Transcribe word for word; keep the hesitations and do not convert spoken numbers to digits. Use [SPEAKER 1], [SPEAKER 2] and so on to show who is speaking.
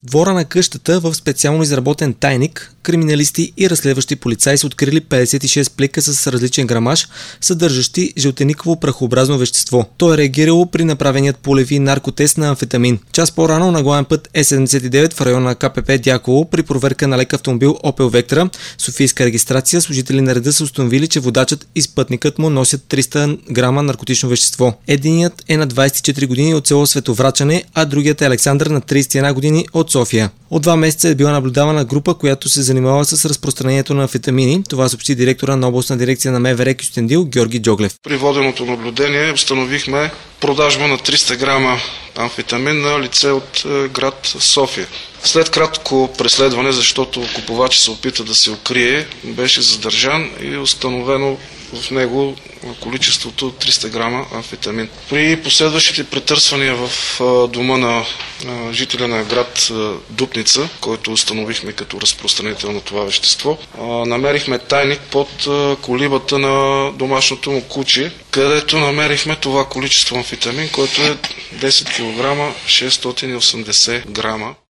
[SPEAKER 1] двора на къщата в специално изработен тайник, криминалисти и разследващи полицаи са открили петдесет и шест плика с различен грамаж, съдържащи жълтениково прахообразно вещество. То е реагирало при направеният полеви наркотест на амфетамин. Час по-рано на главен път Е седемдесет и девет в района на Ка Пе Пе Дяково при проверка на лек автомобил Опел Вектра, софийска регистрация, служители на реда са установили, че водачът и спътникът му носят триста грама наркотично вещество. Единият е на двадесет и четири години от село Световрачане, а другият е Александър на тридесет и една години от София. От два месеца е била наблюдавана група, която се занимава с разпространението на амфетамини. Това съобщи директора на областна дирекция на Ем Вэ Ре Кюстендил Георги Джоглев.
[SPEAKER 2] При воденото наблюдение установихме продажба на триста грама амфетамин на лице от град София. След кратко преследване, защото купувач се опита да се укрие, беше задържан и установено в него количеството триста грама амфетамин. При последващите претърсвания в дома на жителя на град Дупница, който установихме като разпространител на това вещество, намерихме тайник под колибата на домашното му куче, където намерихме това количество амфетамин, което е десет килограма шестстотин и осемдесет грама.